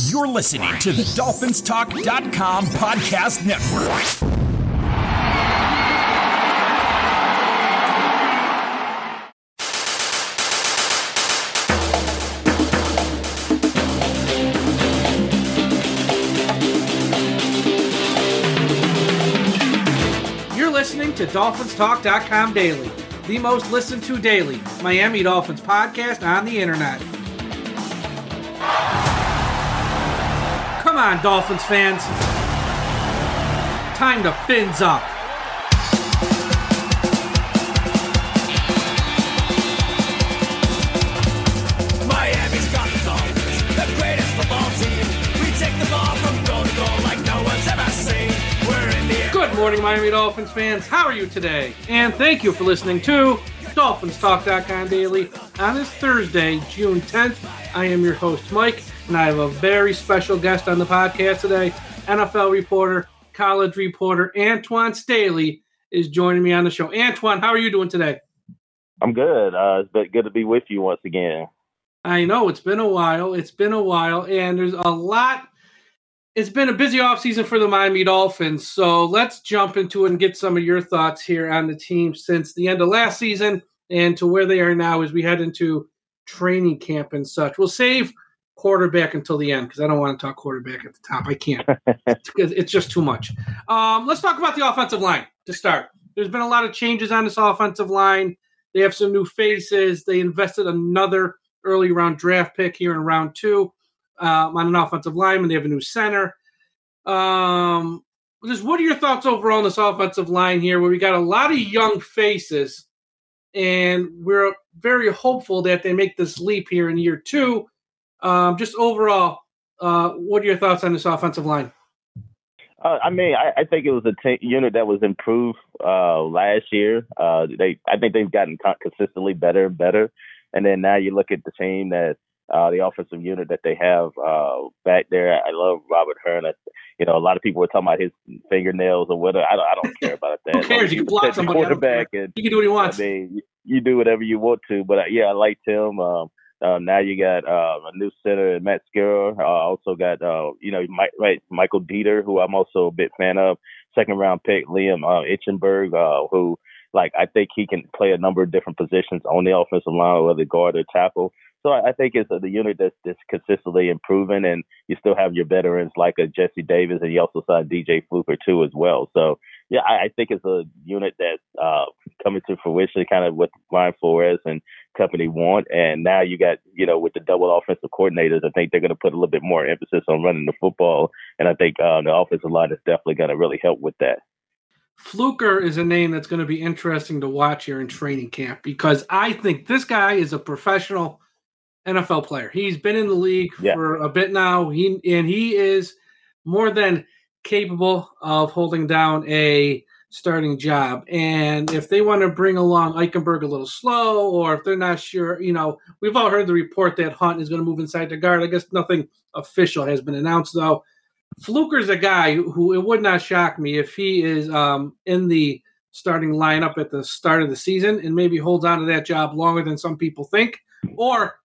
You're listening to the DolphinsTalk.com podcast network. You're listening to DolphinsTalk.com daily, the most listened to daily Miami Dolphins podcast on the internet. Come on, Dolphins fans. Time to fins up. Miami's got the Dolphins, the greatest football team. We take the ball from goal to goal like no one's ever seen. We're in the air. Good morning, Miami Dolphins fans. How are you today? And thank you for listening to DolphinsTalk.com daily on this Thursday, June 10th. I am your host, Mike, and I have a very special guest on the podcast today. NFL reporter, college reporter, Antoine Staley is joining me on the show. Antoine, how are you doing today? I'm good. It's been good to be with you once again. I know, it's been a while. And there's a lot. It's been a busy offseason for the Miami Dolphins, so let's jump into it and get some of your thoughts here on the team since the end of last season and to where they are now as we head into training camp and such. We'll save quarterback until the end because I don't want to talk quarterback at the top. I can't. It's just too much. Let's talk about the offensive line to start. There's been a lot of changes on this offensive line. They have some new faces. They invested another early round draft pick here in round 2 on an offensive lineman. They have a new center. Just what are your thoughts overall on this offensive line here where we got a lot of young faces and we're very hopeful that they make this leap here in year 2. Just overall, what are your thoughts on this offensive line? I think it was a unit that was improved last year. I think they've gotten consistently better and better. And then now you look at the team that the offensive unit that they have back there. I love Robert Hearn. A lot of people were talking about his fingernails or whatever. I don't care about that. Who cares? You can block somebody. Quarterback and he can do what he wants. I mean, you do whatever you want to. But I liked him. Now you got a new center, Matt Skura. Also got Michael Dieter, who I'm also a big fan of. Second round pick Liam Eichenberg, who I think he can play a number of different positions on the offensive line, whether guard or tackle. So I think it's the unit that's consistently improving, and you still have your veterans like a Jesse Davis, and you also signed DJ Fluker too as well. So I think it's a unit that's coming to fruition, kind of what Brian Flores and company want. And now you got, with the double offensive coordinators, I think they're going to put a little bit more emphasis on running the football. And I think the offensive line is definitely going to really help with that. Fluker is a name that's going to be interesting to watch here in training camp because I think this guy is a professional NFL player. He's been in the league for a bit now. He is more than capable of holding down a starting job. And if they want to bring along Eichenberg a little slow, or if they're not sure, we've all heard the report that Hunt is going to move inside the guard. I guess nothing official has been announced, though. Fluker's a guy who it would not shock me if he is in the starting lineup at the start of the season and maybe holds on to that job longer than some people think, or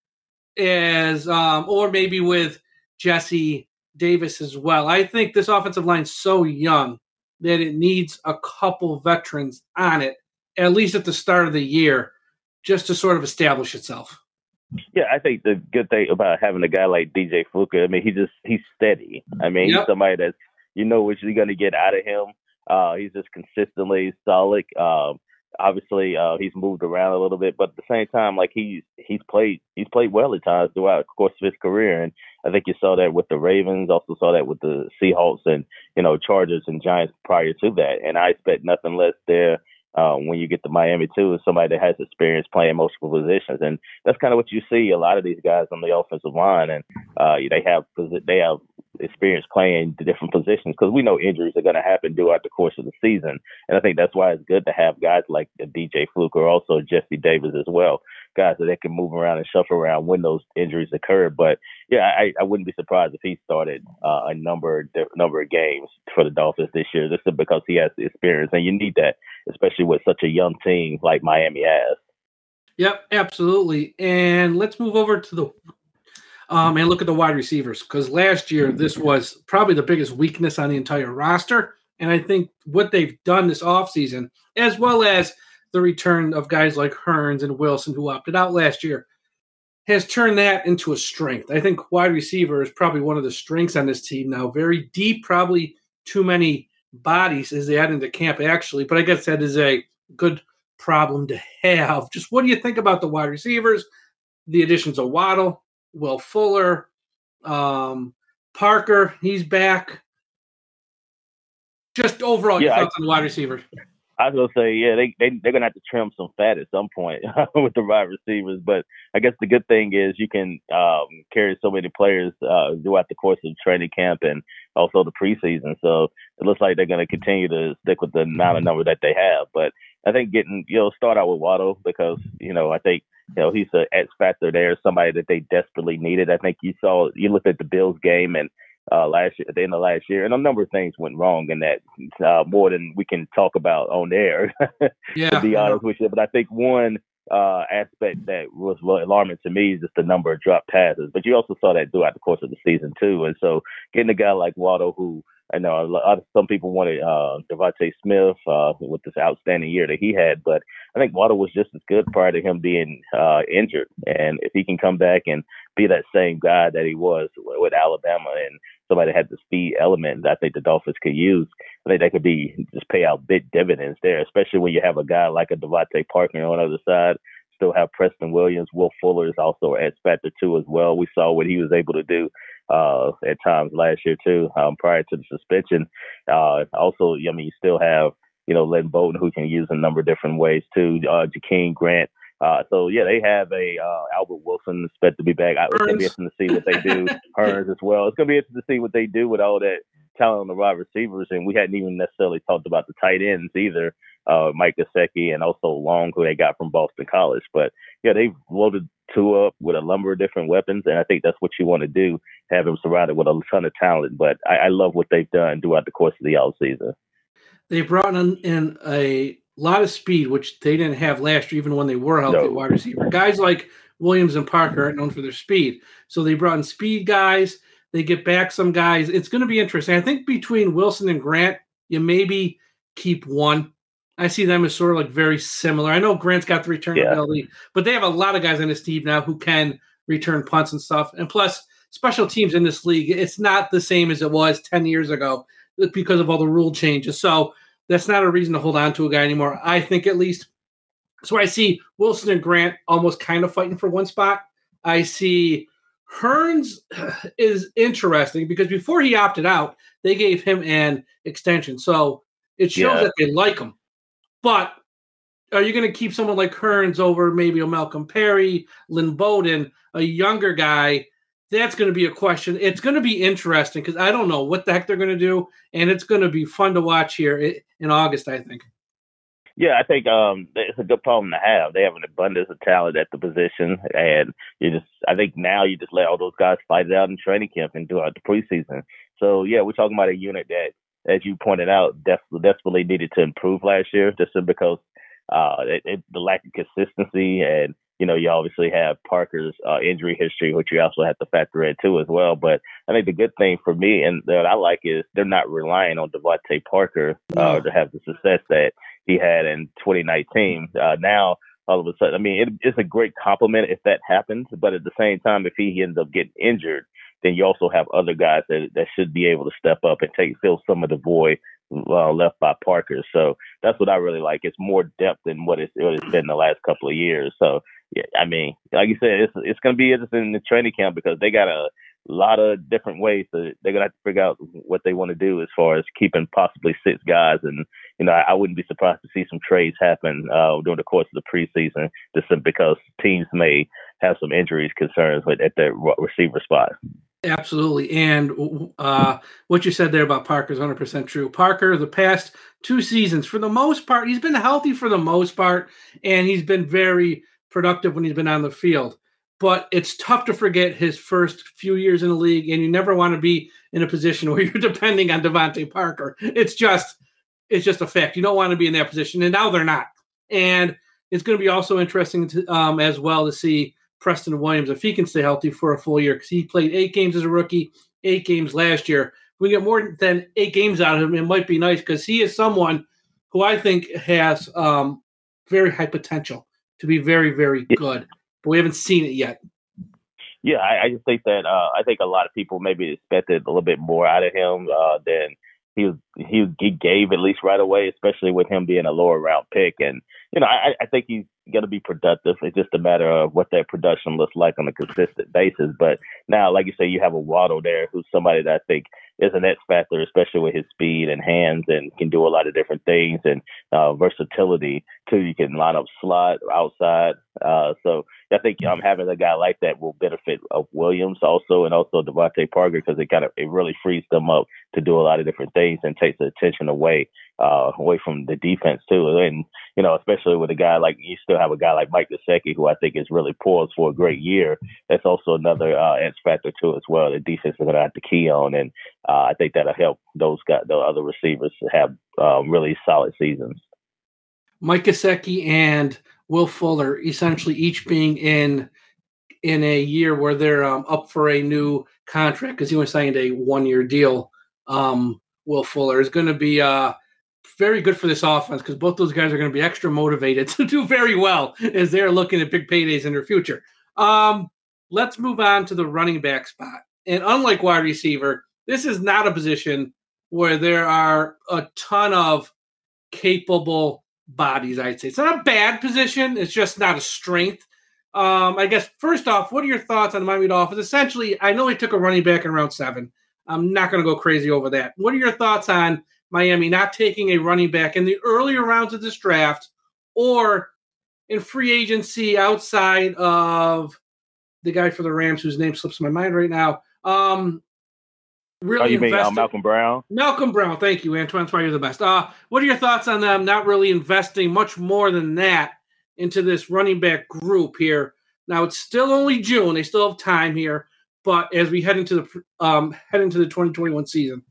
maybe with Jesse Davis as well. I think this offensive line is so young that it needs a couple veterans on it, at least at the start of the year, just to sort of establish itself. Yeah, I think the good thing about having a guy like DJ Fluker, I mean, he's steady. I mean, he's somebody that's, what you're going to get out of him. He's just consistently solid. Obviously, he's moved around a little bit, but at the same time, he's played well at times throughout the course of his career. And I think you saw that with the Ravens, also saw that with the Seahawks and, Chargers and Giants prior to that. And I expect nothing less there when you get to Miami too, is somebody that has experience playing multiple positions. And that's kind of what you see a lot of these guys on the offensive line. And they have experience playing the different positions because we know injuries are going to happen throughout the course of the season. And I think that's why it's good to have guys like DJ Fluker, also Jesse Davis as well, guys that they can move around and shuffle around when those injuries occur. But I wouldn't be surprised if he started a number of games for the Dolphins this year, just because he has the experience, and you need that, especially with such a young team like Miami has. Yep, absolutely. And let's move over to the And look at the wide receivers, because last year this was probably the biggest weakness on the entire roster. And I think what they've done this offseason, as well as the return of guys like Hearns and Wilson, who opted out last year, has turned that into a strength. I think wide receiver is probably one of the strengths on this team now. Very deep, probably too many bodies as they add into camp, actually. But I guess that is a good problem to have. Just what do you think about the wide receivers, the additions of Waddle, Will Fuller, Parker, he's back. Just overall, your thoughts on the wide receivers. I was gonna say, yeah, they're gonna have to trim some fat at some point with the wide receivers. But I guess the good thing is you can carry so many players throughout the course of training camp and also the preseason. So it looks like they're gonna continue to stick with the amount of number that they have. But I think start out with Waddle because I think he's an X factor there, somebody that they desperately needed. I think you looked at the Bills game and last year, at the end of last year, and a number of things went wrong in that more than we can talk about on air. To be honest with you, but I think one aspect that was alarming to me is just the number of drop passes. But you also saw that throughout the course of the season too. And so getting a guy like Waddle, who I know some people wanted Devontae Smith with this outstanding year that he had, but I think Waddle was just as good prior to him being injured. And if he can come back and be that same guy that he was with Alabama and somebody that had the speed element that I think the Dolphins could use, I think they could just pay out big dividends there, especially when you have a guy like a Devontae Parker on the other side. Still have Preston Williams. Will Fuller is also an X factor too as well. We saw what he was able to do at times last year too, prior to the suspension. Also, you still have Lynn Bowden, who can use a number of different ways too. Jakeem Grant. So yeah, they have Albert Wilson expected to be back. It's gonna be interesting to see what they do. Hearns as well. It's gonna be interesting to see what they do with all that talent on the wide receivers, and we hadn't even necessarily talked about the tight ends either. Mike Gesicki and also Long, who they got from Boston College. But yeah, they've loaded Tua up with a number of different weapons, and I think that's what you want to do, have him surrounded with a ton of talent. But I love what they've done throughout the course of the offseason. They brought in a lot of speed, which they didn't have last year, even when they were healthy wide receiver. Guys like Williams and Parker aren't known for their speed. So they brought in speed guys. They get back some guys. It's going to be interesting. I think between Wilson and Grant, you maybe keep one. I see them as sort of like very similar. I know Grant's got the return ability, but they have a lot of guys on this team now who can return punts and stuff. And plus, special teams in this league, it's not the same as it was 10 years ago because of all the rule changes. So that's not a reason to hold on to a guy anymore, I think, at least. So I see Wilson and Grant almost kind of fighting for one spot. I see Hearns is interesting because before he opted out, they gave him an extension. So it shows that they like him. But are you going to keep someone like Hearns over maybe a Malcolm Perry, Lynn Bowden, a younger guy? That's going to be a question. It's going to be interesting because I don't know what the heck they're going to do, and it's going to be fun to watch here in August, I think. Yeah, I think it's a good problem to have. They have an abundance of talent at the position, and I think now you just let all those guys fight it out in training camp and throughout the preseason. So yeah, we're talking about a unit that, as you pointed out, desperately needed to improve last year, just because the lack of consistency, and you obviously have Parker's injury history, which you also have to factor in too as well. But I think the good thing for me and that I like is they're not relying on Devontae Parker to have the success that he had in 2019. Now, all of a sudden, it's a great compliment if that happens. But at the same time, if he ends up getting injured, then you also have other guys that should be able to step up and fill some of the void left by Parker. So that's what I really like. It's more depth than what it's been the last couple of years. So, yeah, like you said, it's going to be interesting in the training camp because they got a lot of different ways. They're going to have to figure out what they want to do as far as keeping possibly 6 guys. And, I wouldn't be surprised to see some trades happen during the course of the preseason just because teams may have some injuries concerns at their receiver spot. Absolutely. And what you said there about Parker is 100% true. Parker, the past 2 seasons, for the most part, he's been healthy for the most part, and he's been very productive when he's been on the field. But it's tough to forget his first few years in the league, and you never want to be in a position where you're depending on Devontae Parker. It's just a fact. You don't want to be in that position, and now they're not. And it's going to be also interesting to, as well to see Preston Williams, if he can stay healthy for a full year, because he played 8 games as a rookie, 8 games last year. If we get more than 8 games out of him, it might be nice, because he is someone who I think has very high potential to be very, very good. But we haven't seen it yet. Yeah, I just think that I think a lot of people maybe expected a little bit more out of him than he gave, at least right away, especially with him being a lower round pick. And I think he's going to be productive. It's just a matter of what that production looks like on a consistent basis. But now, like you say, you have a Waddle there, who's somebody that I think is an X factor, especially with his speed and hands, and can do a lot of different things, and versatility too. You can line up slot, outside. So I think having a guy like that will benefit of Williams also, and also Devontae Parker, because it really frees them up to do a lot of different things and takes the attention away from the defense too. And especially with a guy like, you still have a guy like Mike Gesicki, who I think is really poised for a great year. That's also another X factor too as well. The defense is going to have to key on, and I think that'll help those guys, the other receivers, to have really solid seasons. Mike Gesicki and Will Fuller essentially each being in a year where they're up for a new contract, because he was signed a 1-year deal. Will Fuller is going to be very good for this offense, because both those guys are going to be extra motivated to do very well as they're looking at big paydays in their future. Let's move on to the running back spot. And unlike wide receiver, this is not a position where there are a ton of capable bodies, I'd say. It's not a bad position. It's just not a strength. I guess, first off, what are your thoughts on the Miami Dolphins? Essentially, I know they took a running back in round 7. I'm not going to go crazy over that. What are your thoughts on Miami not taking a running back in the earlier rounds of this draft, or in free agency outside of the guy for the Rams, whose name slips my mind right now? Really, you mean Malcolm Brown? Malcolm Brown, thank you, Antoine. That's why you're the best. What are your thoughts on them not really investing much more than that into this running back group here? Now, it's still only June; they still have time here. But as we head into the 2021 season,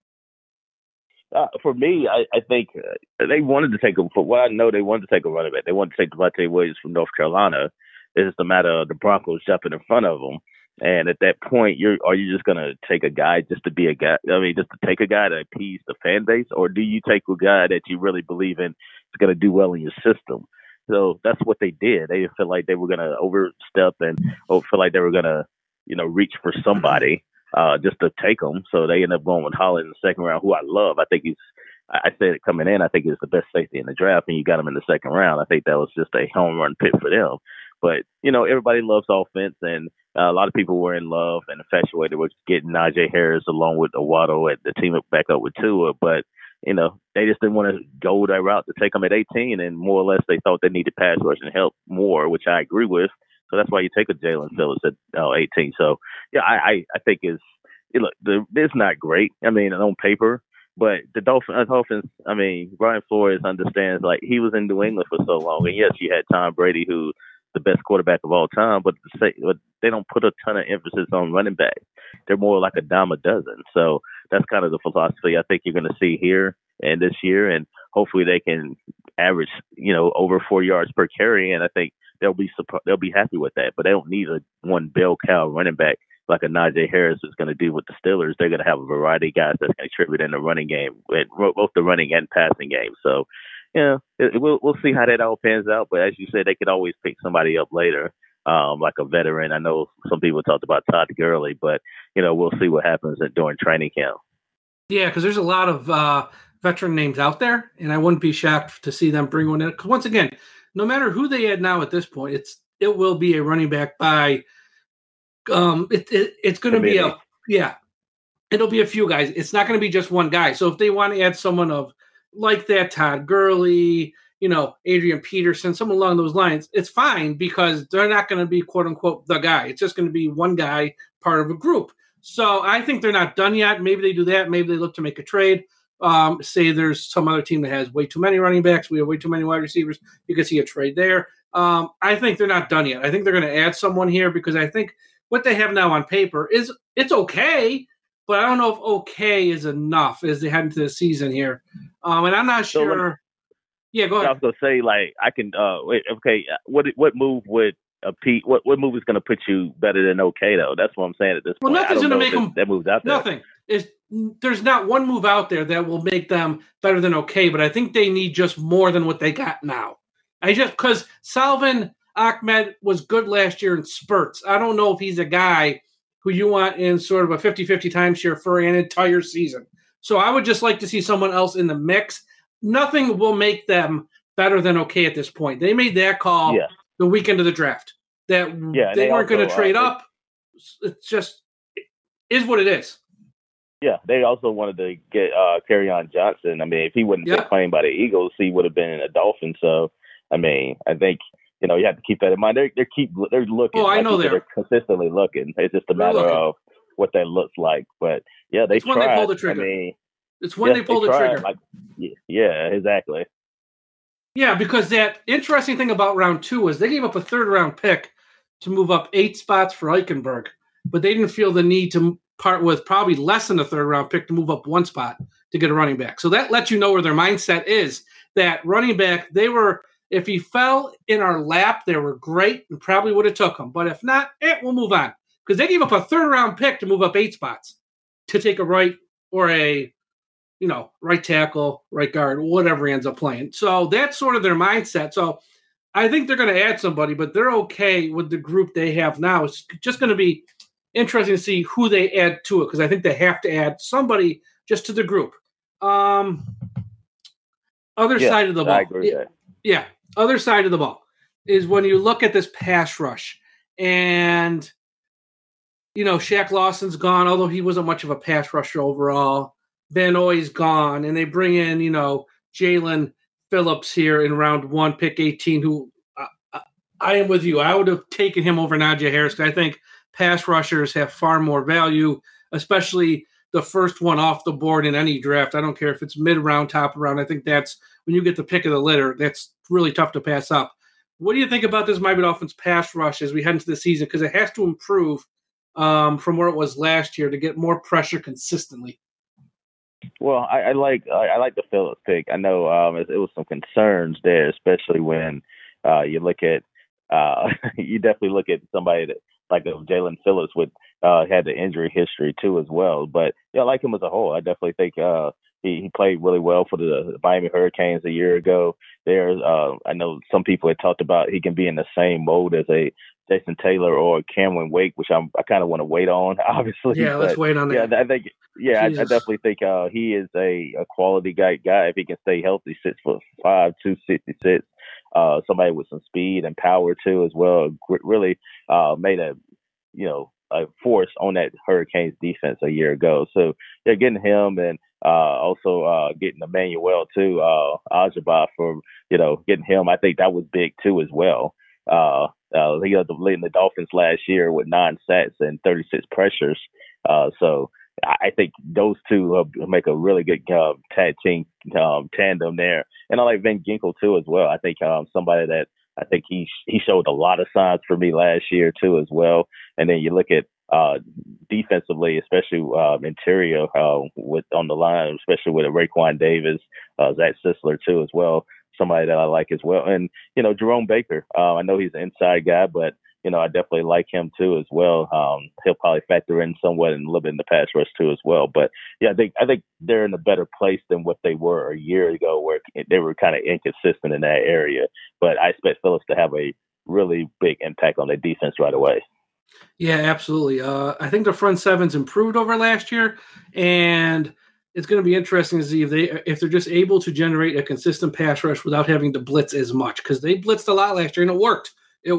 for me, I think they wanted to take for what I know, they wanted to take a running back. They wanted to take Devontae Williams from North Carolina. It's just a matter of the Broncos jumping in front of them. And at that point, are you just going to take a guy just to be a guy? I mean, just to take a guy to appease the fan base, or do you take a guy that you really believe in is going to do well in your system? So that's what they did. They felt like they were going to overstep and feel like they were going to, reach for somebody just to take them. So they ended up going with Holland in the second round, who I love. I said it coming in, I think he's the best safety in the draft, and you got him in the second round. I think that was just a home run pick for them. But, everybody loves offense, and a lot of people were in love and infatuated with getting Najee Harris along with Waddle at the team back up with Tua. But, they just didn't want to go that route to take them at 18, and more or less they thought they needed pass rush and help more, which I agree with. So that's why you take a Jalen Phillips at 18. So, yeah, I think it's not great. I mean, on paper. But the Dolphins, I mean, Brian Flores understands, like, he was in New England for so long. And, yes, you had Tom Brady, who's the best quarterback of all time, but they don't put a ton of emphasis on running back. They're more like a dime a dozen. So that's kind of the philosophy I think you're going to see here and this year. And hopefully they can average, over 4 yards per carry. And I think they'll be happy with that. But they don't need a one bell cow running back like a Najee Harris is going to do with the Steelers. They're going to have a variety of guys that can contribute in the running game, both the running and passing game. So, we'll see how that all pans out. But as you said, they could always pick somebody up later, like a veteran. I know some people talked about Todd Gurley, but, we'll see what happens during training camp. Yeah, because there's a lot of veteran names out there, and I wouldn't be shocked to see them bring one in. Because once again, no matter who they add now at this point, it will be a running back by it's going to be it'll be a few guys. It's not going to be just one guy. So if they want to add someone like that, Todd Gurley, Adrian Peterson, someone along those lines, it's fine, because they're not going to be quote unquote the guy. It's just going to be one guy, part of a group. So I think they're not done yet. Maybe they do that. Maybe they look to make a trade. Say there's some other team that has way too many running backs. We have way too many wide receivers. You can see a trade there. I think they're not done yet. I think they're going to add someone here, because I think what they have now on paper it's okay, but I don't know if okay is enough as they head into the season here. And I'm not sure. Yeah, go ahead. I was going to say, like, I can. Okay, what move would Pete, what movie's going to put you better than okay though? That's what I'm saying at this point. Well, nothing's going to make them. That move's out there. Nothing. There's not one move out there that will make them better than okay, but I think they need just more than what they got now. Because Salvin Ahmed was good last year in spurts. I don't know if he's a guy who you want in sort of a 50-50 timeshare for an entire season. So I would just like to see someone else in the mix. Nothing will make them better than okay at this point. They made that call the weekend of the draft. That they weren't going to trade up. It's just is what it is. Yeah, they also wanted to get Kerryon Johnson. I mean, if he wouldn't have been claimed by the Eagles, he would have been a Dolphin. So, I mean, I think you have to keep that in mind. They're looking. Oh, I know they're consistently looking. It's just a matter of what that looks like. But yeah, they tried. When they pull the trigger. I mean, it's when they pull the trigger. Yeah, exactly. Yeah, because that interesting thing about round 2 was they gave up a 3rd round pick to move up 8 spots for Eichenberg, but they didn't feel the need to part with probably less than a 3rd round pick to move up 1 spot to get a running back. So that lets you know where their mindset is. That running back, if he fell in our lap, they were great and probably would have took him. But if not, we'll move on. Because they gave up a 3rd round pick to move up 8 spots to take a right or a right tackle, right guard, whatever he ends up playing. So that's sort of their mindset. So I think they're going to add somebody, but they're okay with the group they have now. It's just going to be interesting to see who they add to it because I think they have to add somebody just to the group. Other side of the ball. I agree with that. Yeah. Other side of the ball is when you look at this pass rush and, Shaq Lawson's gone, although he wasn't much of a pass rusher overall. Van Noy's gone, and they bring in, Jalen Phillips here in round 1, pick 18, who I am with you. I would have taken him over Najee Harris because I think pass rushers have far more value, especially the first one off the board in any draft. I don't care if it's mid-round, top round. I think that's when you get the pick of the litter, that's really tough to pass up. What do you think about this Miami Dolphins pass rush as we head into the season? Because it has to improve from where it was last year to get more pressure consistently. Well, I like the Phillips pick. I know it was some concerns there, especially when you look at you definitely look at somebody that like Jalen Phillips had the injury history too as well. But I like him as a whole. I definitely think he played really well for the Miami Hurricanes a year ago. I know some people had talked about he can be in the same mode as a Jason Taylor or Cameron Wake, which I kind of want to wait on, obviously. Yeah, let's wait on that. Yeah, I think. Yeah, I definitely think he is a quality guy if he can stay healthy. 6'5", 266. Somebody with some speed and power too as well. Really made a force on that Hurricanes defense a year ago. So they're getting him and also getting Emmanuel too, Ajaba for getting him. I think that was big too as well. He was leading the Dolphins last year with 9 sacks and 36 pressures. So I think those two make a really good tag team tandem there. And I like Van Ginkel too as well. I think somebody that I think he showed a lot of signs for me last year too as well. And then you look at defensively, especially interior with on the line, especially with Raekwon Davis, Zach Sisler too as well. Somebody that I like as well. And, Jerome Baker, I know he's an inside guy, but, I definitely like him too as well. He'll probably factor in somewhat and a little bit in the pass rush too as well. But yeah, I think they're in a better place than what they were a year ago where they were kind of inconsistent in that area. But I expect Phillips to have a really big impact on their defense right away. Yeah, absolutely. I think the front seven's improved over last year, and it's going to be interesting to see if they're just able to generate a consistent pass rush without having to blitz as much, because they blitzed a lot last year and it worked.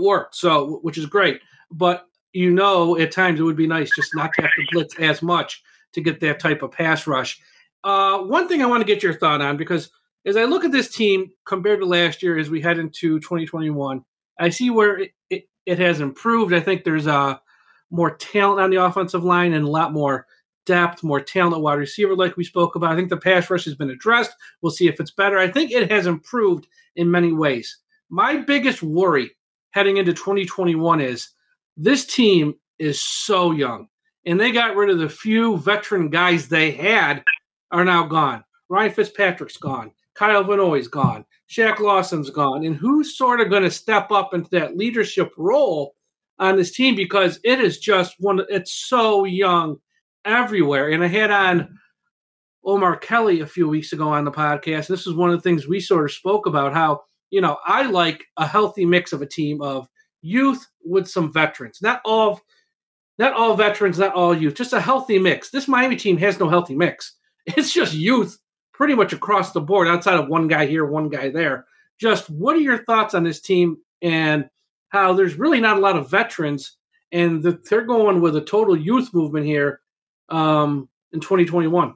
So, which is great. But at times it would be nice just not to have to blitz as much to get that type of pass rush. One thing I want to get your thought on, because as I look at this team compared to last year as we head into 2021, I see where it has improved. I think there's more talent on the offensive line and a lot more depth, more talent at wide receiver like we spoke about. I think the pass rush has been addressed. We'll see if it's better. I think it has improved in many ways. My biggest worry heading into 2021 is this team is so young, and they got rid of the few veteran guys they had are now gone. Ryan Fitzpatrick's gone. Kyle Van Noy's gone. Shaq Lawson's gone. And who's sort of going to step up into that leadership role on this team? Because it is just it's so young everywhere. And I had on Omar Kelly a few weeks ago on the podcast. This is one of the things we sort of spoke about, how, I like a healthy mix of a team of youth with some veterans. Not all veterans, not all youth, just a healthy mix. This Miami team has no healthy mix. It's just youth pretty much across the board, outside of one guy here, one guy there. Just what are your thoughts on this team and how there's really not a lot of veterans, and they're going with a total youth movement here in 2021?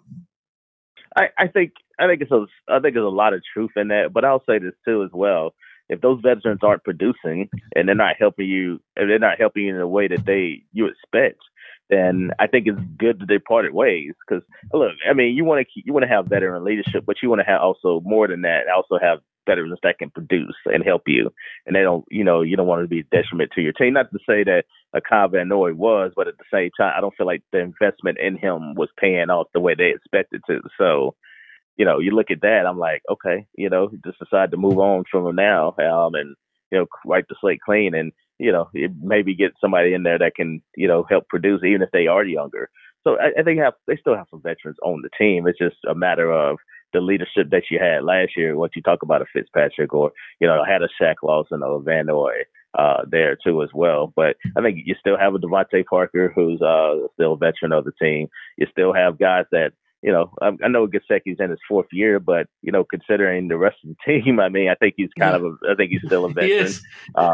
I think it's a lot of truth in that, but I'll say this too as well. If those veterans aren't producing and they're not helping you, in the way that you expect, then I think it's good that they parted ways. Because look, I mean, you want to have veteran leadership, but you want to have also more than that. Also have veterans that can produce and help you, and they don't, you don't want to be a detriment to your team. Not to say that Kyle Van Noy was, but at the same time, I don't feel like the investment in him was paying off the way they expected to. So, you look at that, I'm like, okay, just decide to move on from him now, and wipe the slate clean, and maybe get somebody in there that can help produce, even if they are younger. So I think they still have some veterans on the team. It's just a matter of the leadership that you had last year. What you talk about a Fitzpatrick, or had a Shaq Lawson or Van Noy there too as well. But I think you still have a Devontae Parker who's still a veteran of the team. You still have guys that. I know Gesicki's in his fourth year, but considering the rest of the team, I mean, I think he's I think he's still a veteran. He is.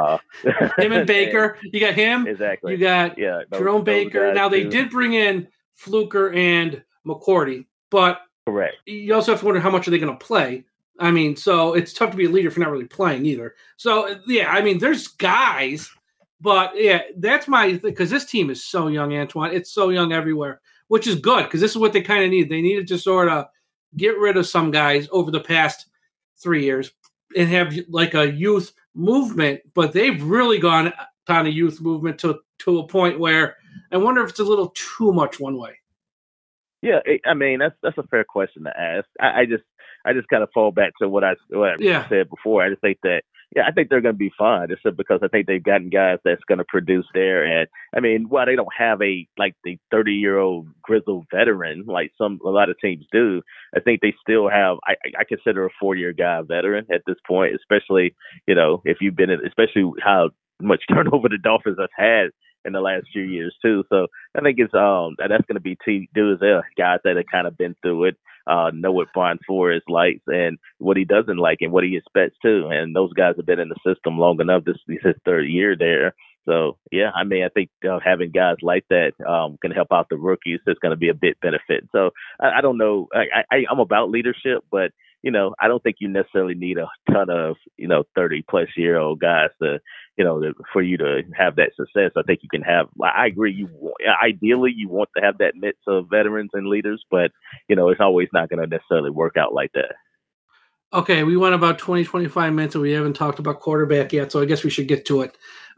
Him and Baker, you got him. Exactly. You got Jerome Baker. Now they did bring in Fluker and McCourty, but correct. You also have to wonder how much are they going to play. I mean, so it's tough to be a leader if you're not really playing either. So yeah, I mean, there's guys, but yeah, that's my because this team is so young, Antoine. It's so young everywhere. Which is good, because this is what they kind of need. They needed to sort of get rid of some guys over the past 3 years and have like a youth movement, but they've really gone on a youth movement to a point where I wonder if it's a little too much one way. Yeah, I mean, that's a fair question to ask. I just kind of fall back to what I said before. I just think that, I think they're going to be fine. Just because I think they've gotten guys that's going to produce there. And I mean, while they don't have the 30-year-old grizzled veteran like a lot of teams do, I think they still have. I consider a 4-year guy a veteran at this point, especially if you've been especially how much turnover the Dolphins have had in the last few years too. So I think it's that's going to be guys that have kind of been through it, know what Brian Flores likes and what he doesn't like and what he expects too. And those guys have been in the system long enough. This is his third year there. So yeah, I mean, I think having guys like that can help out the rookies. It's going to be a big benefit. So I don't know. I'm about leadership, but I don't think you necessarily need a ton of 30-plus-year-old guys to for you to have that success. I think you can have. I agree. Ideally you want to have that mix of veterans and leaders, but it's always not going to necessarily work out like that. Okay, we went about 20, 25 minutes and we haven't talked about quarterback yet, so I guess we should get to it.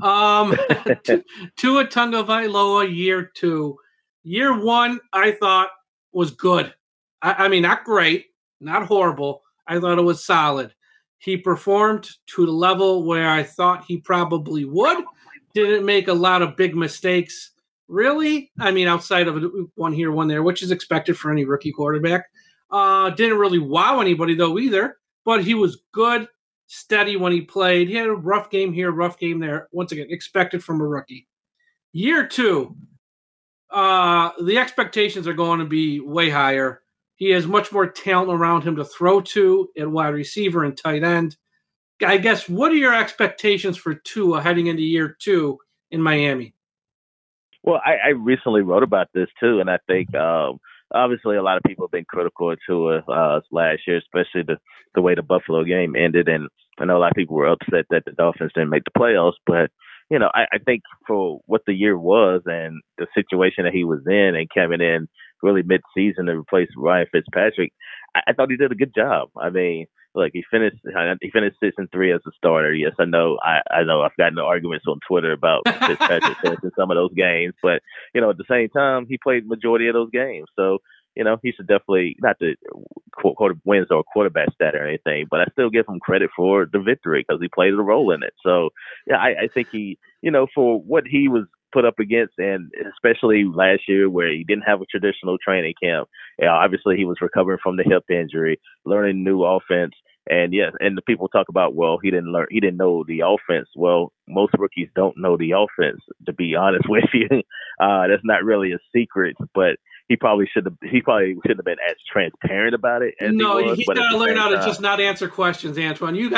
Tua Tagovailoa, year 2. Year 1, I thought was good. I mean, not great, not horrible. I thought it was solid. He performed to the level where I thought he probably would. Didn't make a lot of big mistakes, really. I mean, outside of one here, one there, which is expected for any rookie quarterback. Didn't really wow anybody, though, either. But he was good, steady when he played. He had a rough game here, rough game there. Once again, expected from a rookie. Year 2, the expectations are going to be way higher. He has much more talent around him to throw to at wide receiver and tight end. I guess, what are your expectations for Tua heading into year 2 in Miami? Well, I recently wrote about this, too, and I think obviously a lot of people have been critical of Tua last year, especially the way the Buffalo game ended, and I know a lot of people were upset that the Dolphins didn't make the playoffs, but I think for what the year was and the situation that he was in and coming in really mid-season to replace Ryan Fitzpatrick, I thought he did a good job. I mean, look, he finished 6-3 as a starter. Yes, I know I've gotten arguments on Twitter about Fitzpatrick in some of those games, but at the same time, he played the majority of those games. So he should definitely, not to quote wins or quarterback stat or anything, but I still give him credit for the victory because he played a role in it. So, yeah, I think he, for what he was put up against, and especially last year where he didn't have a traditional training camp. Obviously, he was recovering from the hip injury, learning new offense. And yes, and the people talk about, well, he didn't know the offense. Well, most rookies don't know the offense, to be honest with you. That's not really a secret, but he probably shouldn't have been as transparent about it as he was. He's got to learn how to just not answer questions, Antoine. You've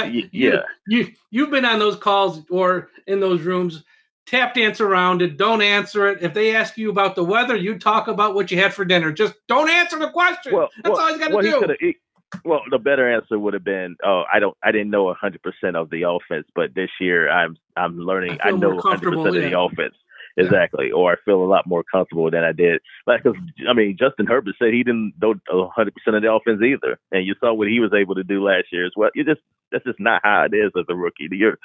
been on those calls or in those rooms. Tap dance around it. Don't answer it. If they ask you about the weather, you talk about what you had for dinner. Just don't answer the question. That's all he's got to do. Well, the better answer would have been, I didn't know 100% of the offense, but this year I'm learning. I know 100% of the offense. Exactly. Yeah. Or I feel a lot more comfortable than I did. Because, Justin Herbert said he didn't know 100% of the offense either. And you saw what he was able to do last year as well. That's just not how it is as a rookie.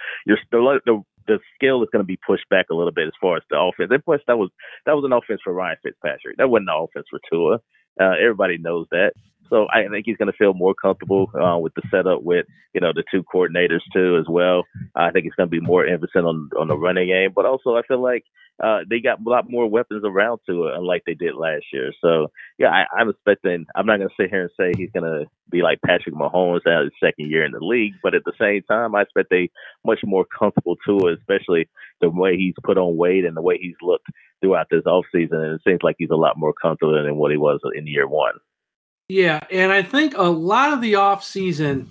The scale is going to be pushed back a little bit as far as the offense. And plus, that was an offense for Ryan Fitzpatrick. That wasn't an offense for Tua. Everybody knows that. So I think he's going to feel more comfortable with the setup with, the two coordinators too as well. I think it's going to be more emphasis on the running game, but also I feel like they got a lot more weapons around to it, unlike they did last year. So yeah, I'm expecting. I'm not going to sit here and say he's going to be like Patrick Mahomes out his second year in the league, but at the same time, I expect a much more comfortable Tua, especially the way he's put on weight and the way he's looked throughout this offseason. And it seems like he's a lot more comfortable than what he was in year one. Yeah, and I think a lot of the offseason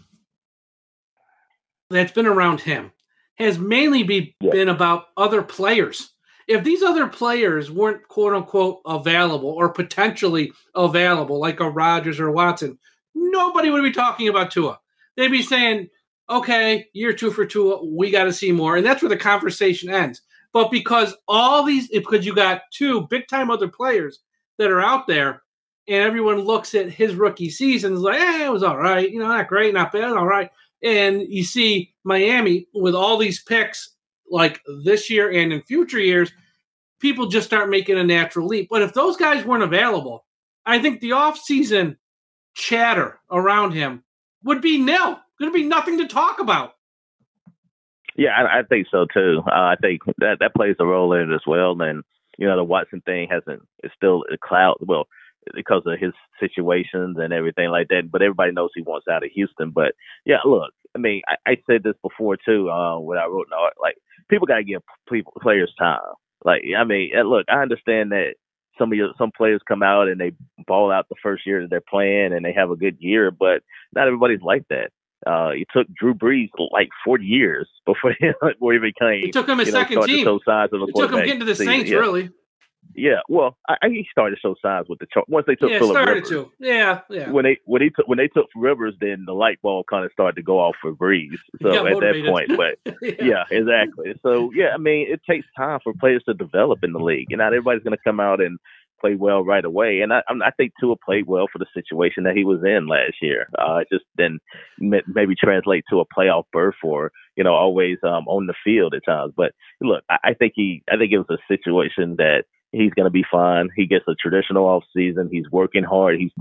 that's been around him has mainly been about other players. If these other players weren't, quote-unquote, available or potentially available, like a Rodgers or Watson, nobody would be talking about Tua. They'd be saying, okay, year 2 for Tua, we got to see more. And that's where the conversation ends. But because you got two big-time other players that are out there, and everyone looks at his rookie season and is like, it was all right. Not great, not bad, all right. And you see Miami with all these picks like this year and in future years, people just start making a natural leap. But if those guys weren't available, I think the offseason chatter around him would be nil. There'd be nothing to talk about. Yeah, I think so too. I think that plays a role in it as well. And, the Watson thing it's still a cloud. Well, because of his situations and everything like that. But everybody knows he wants out of Houston. But, yeah, look, I said this before, too, when I wrote an art. Like, people got to give players time. Like, look, I understand that some players come out and they ball out the first year that they're playing and they have a good year, but not everybody's like that. It took Drew Brees like 40 years before he became. It took him a second team. It took him getting to the Saints, really. Yeah, well, he started to show signs with the once they took Phillip Rivers. Yeah. When they took Rivers, then the light bulb kind of started to go off for Breeze. So at that point, but yeah, exactly. So yeah, it takes time for players to develop in the league, and not everybody's going to come out and play well right away. And I think Tua played well for the situation that he was in last year. It just didn't maybe translate to a playoff berth or always on the field at times. But look, I think it was a situation that he's going to be fine. He gets a traditional off season. He's working hard. He's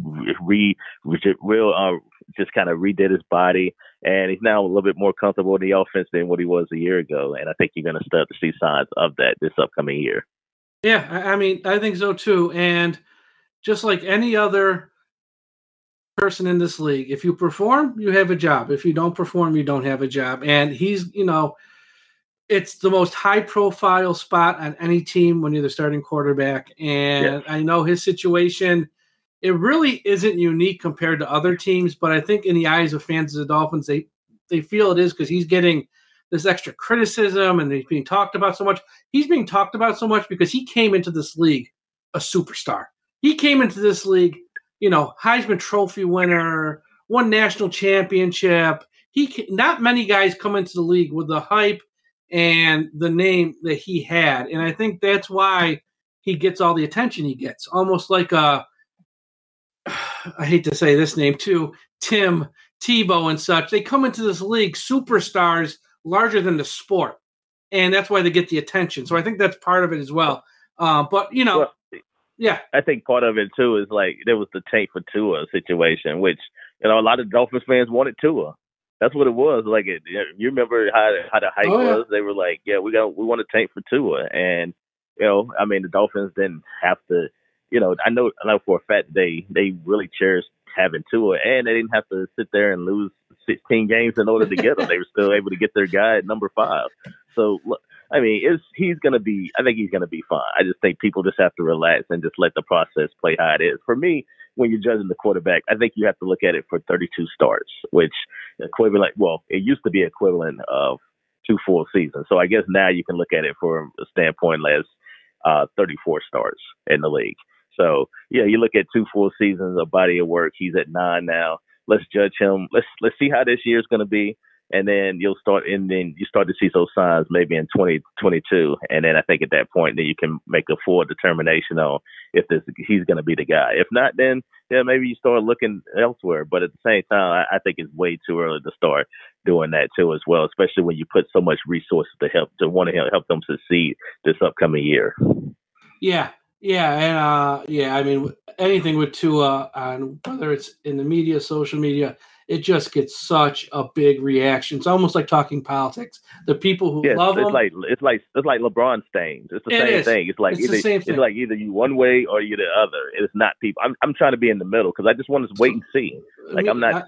just kind of redid his body, and he's now a little bit more comfortable in the offense than what he was a year ago. And I think you're going to start to see signs of that this upcoming year. Yeah, I think so too. And just like any other person in this league, if you perform, you have a job. If you don't perform, you don't have a job. And he's, it's the most high-profile spot on any team when you're the starting quarterback. And I know his situation, it really isn't unique compared to other teams, but I think in the eyes of fans of the Dolphins, they feel it is because he's getting this extra criticism and he's being talked about so much. He's being talked about so much because he came into this league a superstar. He came into this league, Heisman Trophy winner, won national championship. Not many guys come into the league with the hype and the name that he had. And I think that's why he gets all the attention he gets. Almost like I hate to say this name too, Tim Tebow and such. They come into this league superstars larger than the sport. And that's why they get the attention. So I think that's part of it as well. But Yeah. I think part of it too is like there was the tank for Tua situation, which a lot of Dolphins fans wanted Tua. That's what it was. Like you remember how the hype was? They were like, yeah, we want to tank for Tua, and the Dolphins didn't have to. I know for a fact they really cherished having Tua, and they didn't have to sit there and lose 16 games in order to get him. They were still able to get their guy at number 5. So look, I think he's going to be fine. I just think people just have to relax and just let the process play how it is. For me, when you're judging the quarterback, I think you have to look at it for 32 starts, which equivalent. Well, it used to be equivalent of 2 full seasons. So I guess now you can look at it from a standpoint as 34 starts in the league. So yeah, you look at 2 full seasons, a body of work. He's at 9 now. Let's judge him. Let's see how this year is going to be. And then you start to see those signs maybe in 2022. And then I think at that point, then you can make a full determination on if he's going to be the guy. If not, then maybe you start looking elsewhere. But at the same time, I think it's way too early to start doing that too as well, especially when you put so much resources to want to help them succeed this upcoming year. Yeah. Yeah. And anything with Tua, whether it's in the media, social media, it just gets such a big reaction. It's almost like talking politics. The people who love him, it's like LeBron stains. It's the same thing. It's like either you one way or you the other. It's not people. I'm trying to be in the middle because I just want to wait and see. Like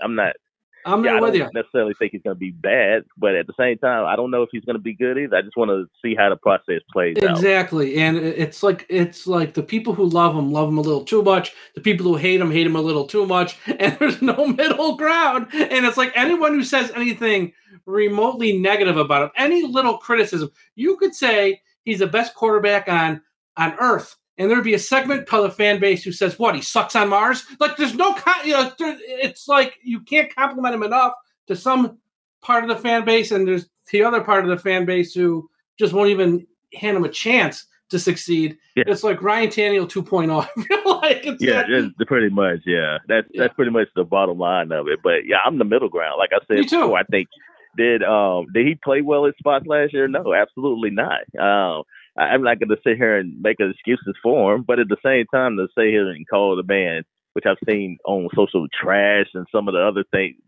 I don't necessarily think he's going to be bad, but at the same time, I don't know if he's going to be good either. I just want to see how the process plays out. Exactly, and it's like the people who love him a little too much. The people who hate him a little too much, and there's no middle ground. And it's like anyone who says anything remotely negative about him, any little criticism, you could say he's the best quarterback on earth. And there'd be a segment of the fan base who says, "What, he sucks on Mars?" Like, there's no, it's like you can't compliment him enough to some part of the fan base, and there's the other part of the fan base who just won't even hand him a chance to succeed. Yeah. It's like Ryan Tannehill 2.0. I feel like it's pretty much. Yeah, that's pretty much the bottom line of it. But yeah, I'm the middle ground. Like I said before, I think did he play well at spots last year? No, absolutely not. I'm not going to sit here and make excuses for him, but at the same time, to sit here and call the man, which I've seen on social trash and some of the other things,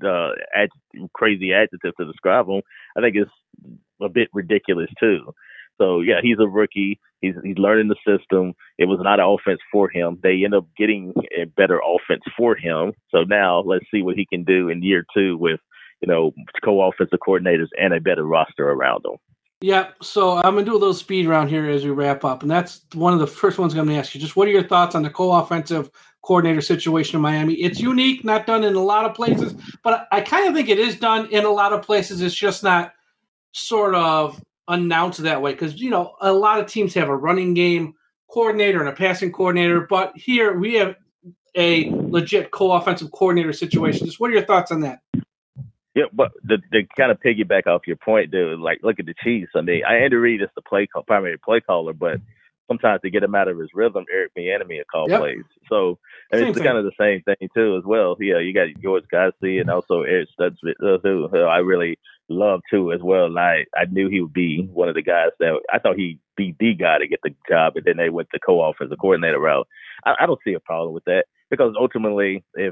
crazy adjectives to describe him, I think it's a bit ridiculous too. So yeah, he's a rookie. He's learning the system. It was not an offense for him. They end up getting a better offense for him. So now let's see what he can do in year 2 with co-offensive coordinators and a better roster around him. Yeah, so I'm going to do a little speed round here as we wrap up, and that's one of the first ones I'm going to ask you. Just what are your thoughts on the co-offensive coordinator situation in Miami? It's unique, not done in a lot of places, but I kind of think it is done in a lot of places. It's just not sort of announced that way because, a lot of teams have a running game coordinator and a passing coordinator, but here we have a legit co-offensive coordinator situation. Just what are your thoughts on that? Yeah, but to kind of piggyback off your point, dude, like look at the Chiefs. I mean, Andy Reid is the primary play caller, but sometimes to get him out of his rhythm, Eric Bieniemy will call plays. So it's kind of the same thing too, as well. Yeah, you got George Godsey and also Eric Studesville, who I really love too, as well. And I knew he would be one of the guys that I thought he'd be the guy to get the job, and then they went the co-offensive coordinator route. I don't see a problem with that because ultimately, if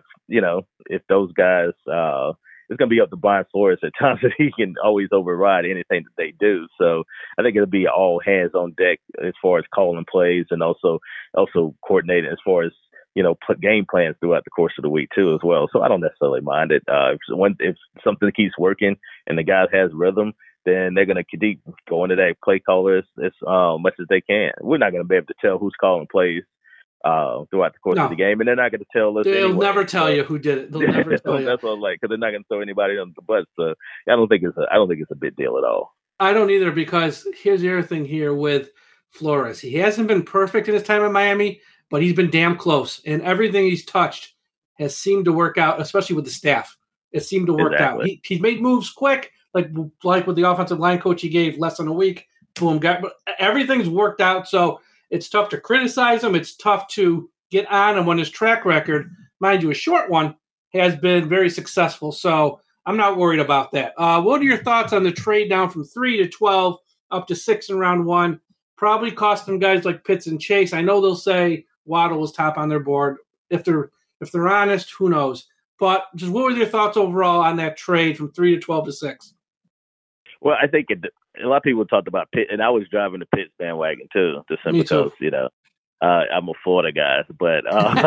those guys. It's going to be up to Brian Flores at times that he can always override anything that they do. So I think it'll be all hands on deck as far as calling plays and also coordinating as far as, put game plans throughout the course of the week too as well. So I don't necessarily mind it. If something keeps working and the guy has rhythm, then they're going to keep going to that play caller as much as they can. We're not going to be able to tell who's calling plays throughout the course of the game, and they're not going to tell us. They'll never tell you who did it. They'll never tell you. That's what I'm like, because they're not going to throw anybody under the bus. So I don't think it's a big deal at all. I don't either, because here's the other thing here with Flores. He hasn't been perfect in his time in Miami, but he's been damn close, and everything he's touched has seemed to work out, especially with the staff. It seemed to work out. He's made moves quick, like with the offensive line coach he gave less than a week. Boom, but everything's worked out. So it's tough to criticize him. It's tough to get on him when his track record, mind you, a short one, has been very successful. So I'm not worried about that. What are your thoughts on the trade down from 3 to 12 up to 6 in round 1? Probably cost them guys like Pitts and Chase. I know they'll say, Waddle was top on their board. If they're honest, who knows? But just what were your thoughts overall on that trade from 3 to 12 to 6? Well, I think a lot of people talked about Pitt, and I was driving the Pitt bandwagon too, just because I'm a Florida guy. But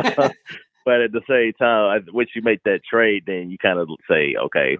but at the same time, once you make that trade, then you kind of say, okay,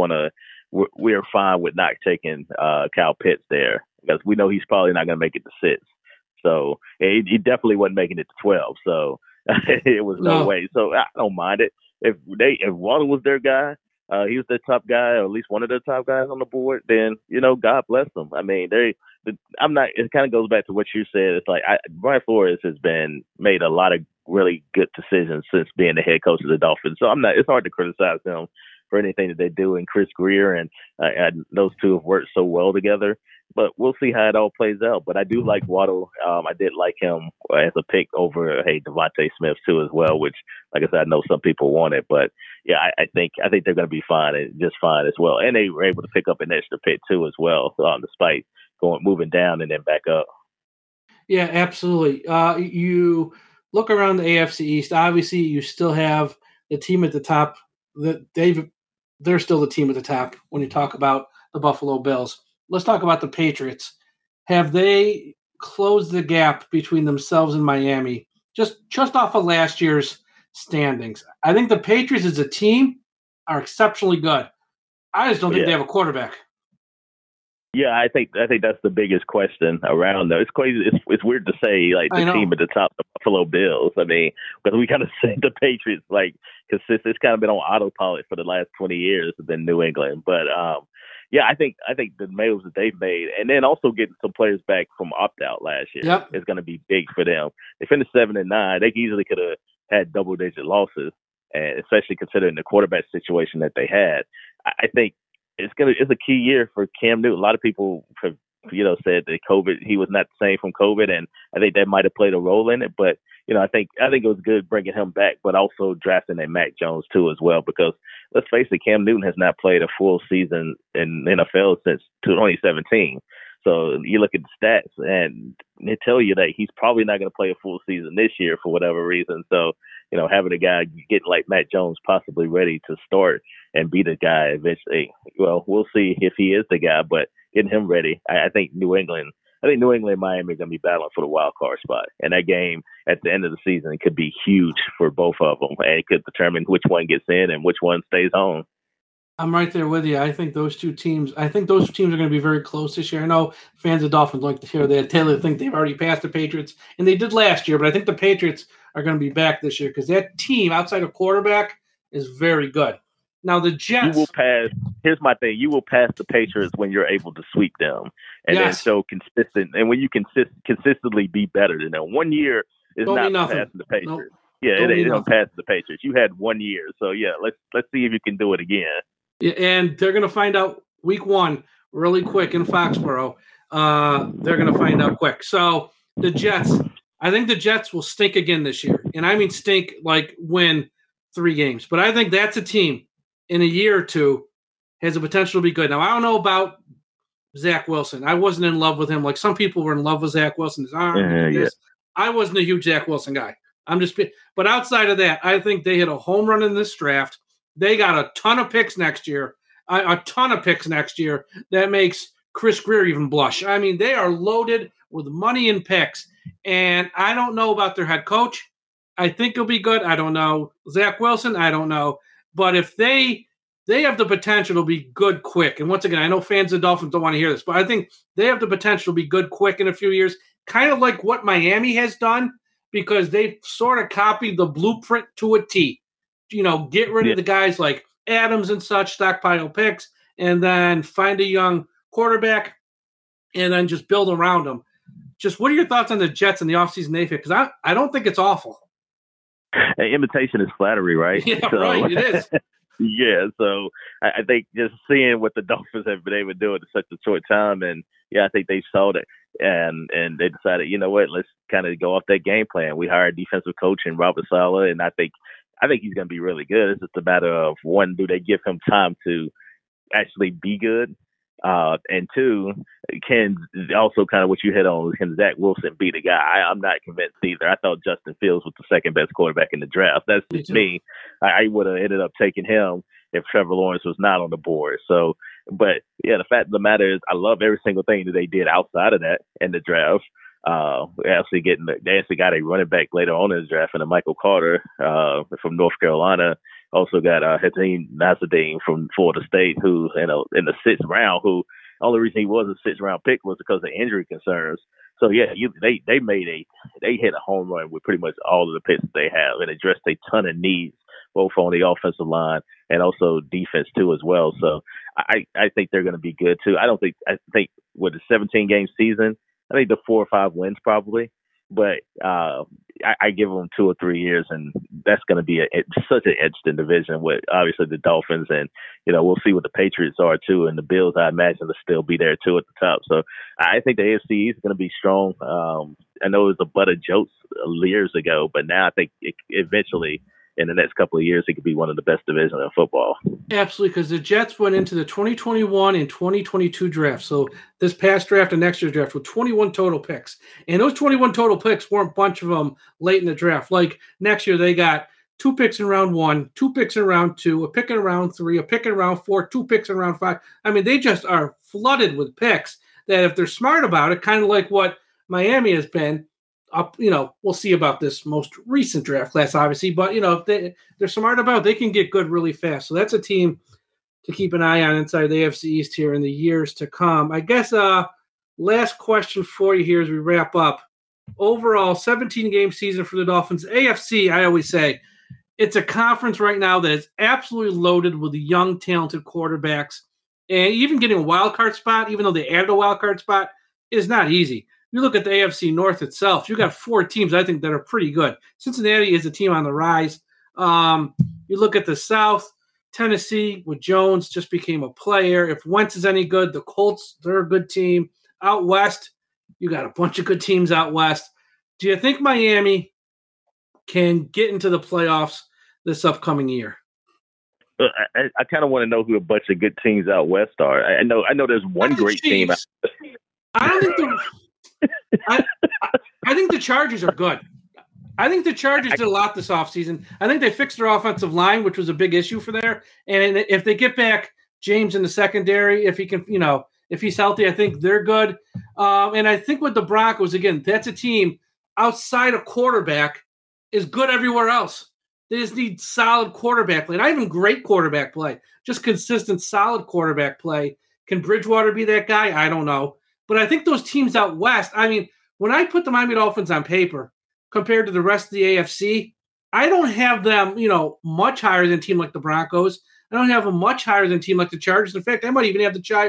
we're fine with not taking Kyle Pitts there because we know he's probably not going to make it to 6. So he definitely wasn't making it to 12. So it was no way. So I don't mind it if Waddle was their guy. He was the top guy, or at least one of the top guys on the board, then, God bless them. I mean, it kind of goes back to what you said. It's like, Brian Flores has made a lot of really good decisions since being the head coach of the Dolphins. So it's hard to criticize them for anything that they do. And Chris Greer and those two have worked so well together. But we'll see how it all plays out. But I do like Waddle. I did like him as a pick over, Devontae Smith too as well, which, like I said, I know some people want it. But yeah, I think they're going to be fine and just fine as well. And they were able to pick up an extra pick too as well, despite moving down and then back up. Yeah, absolutely. You look around the AFC East. Obviously, you still have the team at the top. They're still the team at the top when you talk about the Buffalo Bills. Let's talk about the Patriots. Have they closed the gap between themselves and Miami just off of last year's standings? I think the Patriots as a team are exceptionally good. I just don't think they have a quarterback. Yeah, I think that's the biggest question around though. It's crazy. It's weird to say like the team at the top, the Buffalo Bills. I mean, because we kind of said the Patriots because it's kind of been on autopilot for the last 20 years than New England. But yeah, I think the moves that they've made, and then also getting some players back from opt-out last year is going to be big for them. They finished 7-9. They easily could have had double-digit losses, and especially considering the quarterback situation that they had. I think it's a key year for Cam Newton. A lot of people have said that he was not the same from COVID, and I think that might have played a role in it. But I think it was good bringing him back, but also drafting a Mac Jones too as well, because let's face it, Cam Newton has not played a full season in NFL since 2017. So you look at the stats, and they tell you that he's probably not going to play a full season this year for whatever reason. So having a guy getting like Mac Jones possibly ready to start and be the guy eventually, well, we'll see if he is the guy, but getting him ready, I think New England and Miami are going to be battling for the wild card spot. And that game at the end of the season could be huge for both of them. And it could determine which one gets in and which one stays home. I'm right there with you. I think those two teams are going to be very close this year. I know fans of Dolphins like to hear that. Taylor think they've already passed the Patriots, and they did last year, but I think the Patriots are going to be back this year because that team outside of quarterback is very good. Now the Jets. You will pass. Here's my thing: you will pass the Patriots when you're able to sweep them, and then show consistent. And when you consistently be better than them, 1 year is not passing the Patriots. Nope. Yeah, it don't pass the Patriots. You had 1 year, so yeah, let's see if you can do it again. Yeah, and they're going to find out week 1 really quick in Foxborough. They're going to find out quick. So the Jets, I think the Jets will stink again this year, and I mean stink like win 3 games. But I think that's a team in a year or two has the potential to be good. Now, I don't know about Zach Wilson. I wasn't in love with him. Like some people were in love with Zach Wilson. I wasn't a huge Zach Wilson guy. But outside of that, I think they hit a home run in this draft. They got a ton of picks next year. That makes Chris Greer even blush. I mean, they are loaded with money and picks. And I don't know about their head coach. I think he'll be good. I don't know. Zach Wilson, I don't know. But if they have the potential to be good quick. And once again, I know fans of the Dolphins don't want to hear this, but I think they have the potential to be good quick in a few years, kind of like what Miami has done, because they've sort of copied the blueprint to a T. Get rid of the guys like Adams and such, stockpile picks, and then find a young quarterback and then just build around them. Just what are your thoughts on the Jets in the offseason they've hit? Because I don't think it's awful. Hey, imitation is flattery, right? Yeah, so, right, it is. Yeah, so I think just seeing what the Dolphins have been able to do in such a short time, and I think they saw that, and they decided, let's kind of go off that game plan. We hired a defensive coach in Robert Saleh, and I think he's going to be really good. It's just a matter of, one, do they give him time to actually be good? And two, can also kind of what you hit on, can Zach Wilson be the guy? I'm not convinced either. I thought Justin Fields was the second best quarterback in the draft. That's just me. I would have ended up taking him if Trevor Lawrence was not on the board. So, but yeah, the fact of the matter is, I love every single thing that they did outside of that in the draft. They actually got a running back later on in the draft, and a Michael Carter from North Carolina. Also got Hakeem Nasruddin from Florida State, who in the sixth round. Who the only reason he was a sixth round pick was because of injury concerns. So yeah, they hit a home run with pretty much all of the picks that they have, and addressed a ton of needs both on the offensive line and also defense too as well. So I think they're going to be good too. I think with the 17 game season, I think the 4 or 5 wins probably, but I give them 2 or 3 years, and that's going to be such an interesting division with obviously the Dolphins, and we'll see what the Patriots are too, and the Bills I imagine will still be there too at the top. So I think the AFC is going to be strong. I know it was a butt of jokes years ago, but now I think eventually in the next couple of years, it could be one of the best divisions in football. Absolutely, because the Jets went into the 2021 and 2022 draft. So this past draft and next year's draft with 21 total picks. And those 21 total picks weren't a bunch of them late in the draft. Like next year, they got 2 picks in round 1, 2 picks in round 2, a pick in round 3, a pick in round 4, 2 picks in round 5. I mean, they just are flooded with picks that if they're smart about it, kind of like what Miami has been, we'll see about this most recent draft class, obviously. But, if they're smart about it, they can get good really fast. So that's a team to keep an eye on inside the AFC East here in the years to come. I guess last question for you here as we wrap up. Overall, 17-game season for the Dolphins. AFC, I always say, it's a conference right now that is absolutely loaded with young, talented quarterbacks. And even getting a wild card spot, even though they added a wild card spot, is not easy. You look at the AFC North itself, you got 4 teams, I think, that are pretty good. Cincinnati is a team on the rise. You look at the South, Tennessee with Jones just became a player. If Wentz is any good, the Colts, they're a good team. Out West, you got a bunch of good teams out West. Do you think Miami can get into the playoffs this upcoming year? I kind of want to know who a bunch of good teams out West are. I know there's one great team. I don't think I think the Chargers are good. I think the Chargers did a lot this offseason. I think they fixed their offensive line, which was a big issue for there. And if they get back James in the secondary, if he can, if he's healthy, I think they're good. And I think with the Broncos, again, that's a team outside of quarterback is good everywhere else. They just need solid quarterback play. Not even great quarterback play, just consistent, solid quarterback play. Can Bridgewater be that guy? I don't know. But I think those teams out West, I mean, when I put the Miami Dolphins on paper compared to the rest of the AFC, I don't have them, much higher than a team like the Broncos. I don't have them much higher than a team like the Chargers. In fact, I might even have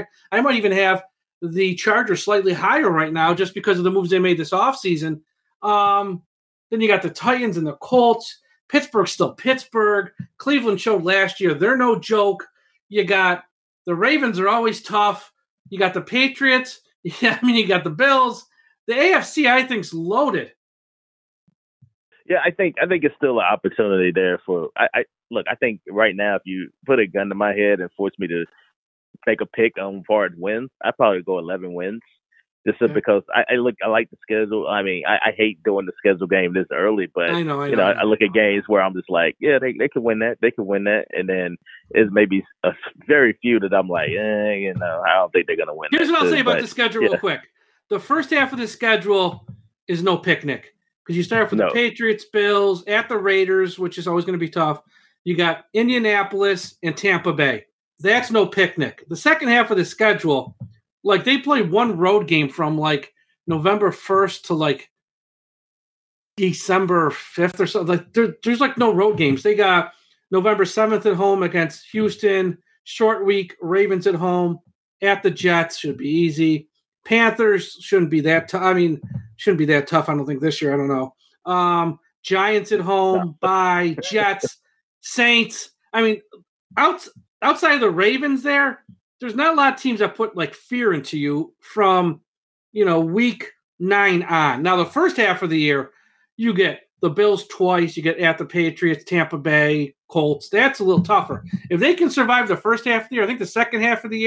the Chargers slightly higher right now just because of the moves they made this offseason. Then you got the Titans and the Colts. Pittsburgh's still Pittsburgh. Cleveland showed last year they're no joke. You got the Ravens are always tough. You got the Patriots. Yeah, I mean, you got the Bills. The AFC, I think, is loaded. Yeah, I think it's still an opportunity there for. I think right now, if you put a gun to my head and force me to take a pick on far as wins, I'd probably go 11 wins. Just because I like the schedule. I mean, I hate doing the schedule game this early, but I know. I look at games where I'm just like, yeah, they could win that. They could win that. And then it's maybe a very few that I'm like, I don't think they're going to win. Here's what I'll say about the schedule real quick. The first half of the schedule is no picnic because you start with the Patriots, Bills, at the Raiders, which is always going to be tough. You got Indianapolis and Tampa Bay. That's no picnic. The second half of the schedule, like they play one road game from like November 1st to like December 5th or something. Like there's like no road games. They got November 7th at home against Houston. Short week, Ravens at home. At the Jets, should be easy. Panthers shouldn't be that tough. I mean, shouldn't be that tough, I don't think, this year. I don't know. Giants at home, bye. Jets, Saints. I mean, outside of the Ravens there's not a lot of teams that put like fear into you from, week 9 on. Now, the first half of the year, you get the Bills twice. You get at the Patriots, Tampa Bay, Colts. That's a little tougher. If they can survive the first half of the year, I think the second half of the year,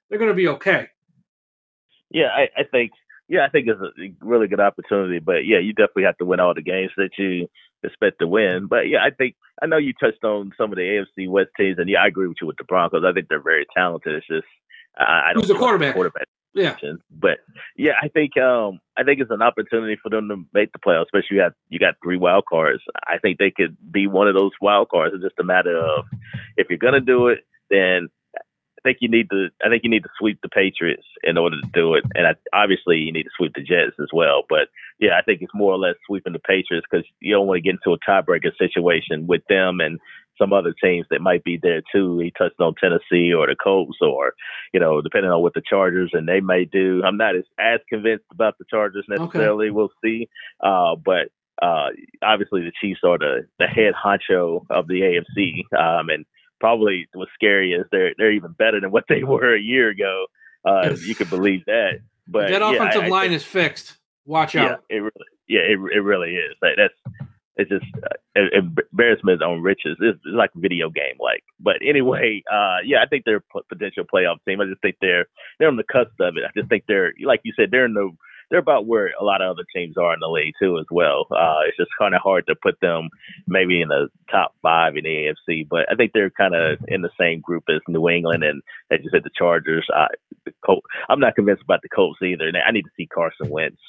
they're going to be okay. Yeah, I think it's a really good opportunity. But, yeah, you definitely have to win all the games that you expect to win. But, yeah, I know you touched on some of the AFC West teams, and, yeah, I agree with you with the Broncos. I think they're very talented. It's just I don't know the quarterback. Yeah, but yeah, I think it's an opportunity for them to make the playoffs. Especially you got 3 wild cards. I think they could be one of those wild cards. It's just a matter of if you're gonna do it, then I think you need to sweep the Patriots in order to do it, and obviously you need to sweep the Jets as well. But yeah, I think it's more or less sweeping the Patriots because you don't want to get into a tiebreaker situation with them and some other teams that might be there too. He touched on Tennessee or the Colts or, depending on what the Chargers and they may do. I'm not as convinced about the Chargers necessarily. Okay. We'll see. But obviously the Chiefs are the head honcho of the AFC. And probably what's scary is they're even better than what they were a year ago. You could believe that. But that offensive line is fixed. Watch out. It really is. It's just embarrassment on riches. It's like a video game, But anyway, I think they're a potential playoff team. I just think they're on the cusp of it. I just think they're, like you said, they're about where a lot of other teams are in the league too as well. It's just kind of hard to put them maybe in the top 5 in the AFC, but I think they're kind of in the same group as New England and, as you said, the Chargers. The Colts. I'm not convinced about the Colts either. I need to see Carson Wentz.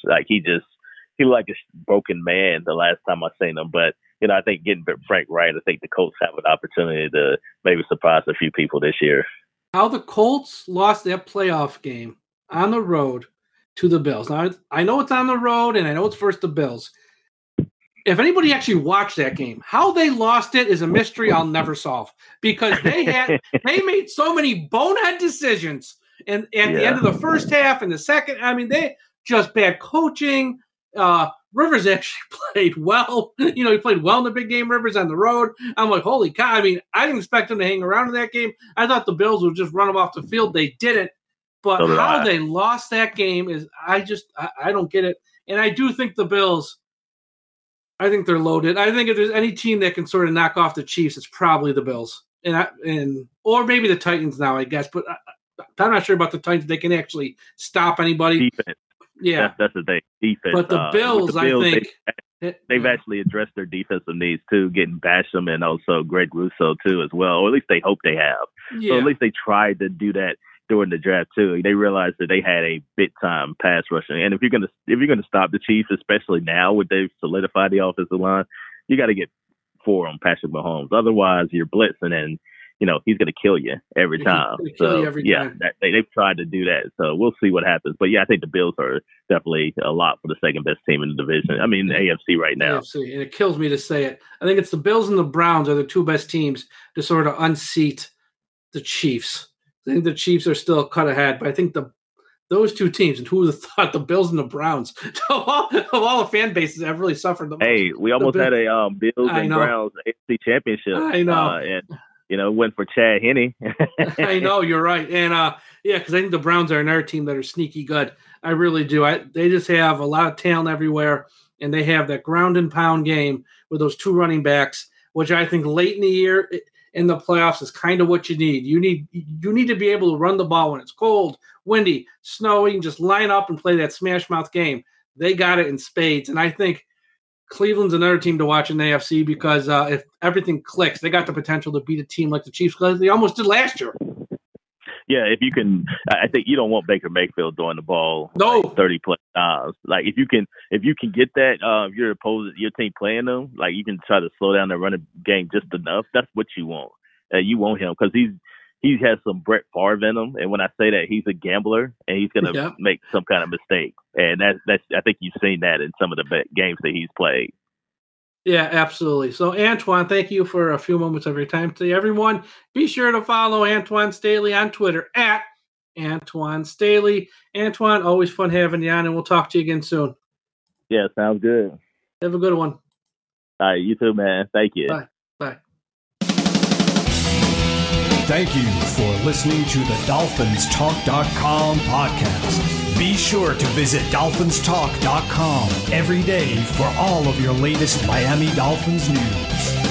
He looked like a broken man the last time I seen him. But, I think getting Frank Wright, I think the Colts have an opportunity to maybe surprise a few people this year. How the Colts lost that playoff game on the road to the Bills. Now, I know it's on the road, and I know it's versus the Bills. If anybody actually watched that game, how they lost it is a mystery I'll never solve because they made so many bonehead decisions. And at the end of the first half and the second, they just bad coaching. Rivers actually played well. He played well in the big game, Rivers, on the road. I'm like, holy cow. I didn't expect him to hang around in that game. I thought the Bills would just run him off the field. They didn't. But how they lost that game is I don't get it. And I do think the Bills, I think they're loaded. I think if there's any team that can sort of knock off the Chiefs, it's probably the Bills. Or maybe the Titans now, I guess. But I'm not sure about the Titans. They can actually stop anybody. Defense. Yeah, that's the thing. Defense. But the Bills, I think they've actually addressed their defensive needs too, getting Basham and also Greg Rousseau too as well. Or at least they hope they have. Yeah. So at least they tried to do that during the draft too. They realized that they had a big time pass rushing, and if you're gonna stop the Chiefs, especially now with they've solidified the offensive line, you got to get 4 on Patrick Mahomes. Otherwise, you're blitzing and. He's going to kill you every time. They've tried to do that. So we'll see what happens. But, I think the Bills are definitely a lot for the second-best team in the division. The AFC right now. AFC, and it kills me to say it. I think it's the Bills and the Browns are the 2 best teams to sort of unseat the Chiefs. I think the Chiefs are still cut ahead, but I think those 2 teams, and who would have thought the Bills and the Browns, of all the fan bases, have really suffered the most. Hey, we almost had a Bills and Browns AFC championship. I know. Went for Chad Henne. I know, you're right. And, because I think the Browns are another team that are sneaky good. I really do. They just have a lot of talent everywhere, and they have that ground and pound game with those 2 running backs, which I think late in the year in the playoffs is kind of what you need. You need to be able to run the ball when it's cold, windy, snowy, and just line up and play that smash mouth game. They got it in spades, and I think Cleveland's another team to watch in the AFC because if everything clicks, they got the potential to beat a team like the Chiefs because they almost did last year. Yeah, if you can, I think you don't want Baker Mayfield throwing the ball 30 plus times. Like if you can get that, your team playing them, like you can try to slow down the running game just enough. That's what you want. You want him because he has some Brett Favre in him, and when I say that, he's a gambler and he's gonna make some kind of mistake. And that's I think you've seen that in some of the games that he's played. Yeah, absolutely. So, Antoine, thank you for a few moments of your time today. Everyone, be sure to follow Antoine Staley on Twitter at Antoine Staley. Antoine, always fun having you on, and we'll talk to you again soon. Yeah, sounds good. Have a good one. All right, you too, man. Thank you. Bye. Bye. Thank you for listening to the DolphinsTalk.com podcast. Be sure to visit DolphinsTalk.com every day for all of your latest Miami Dolphins news.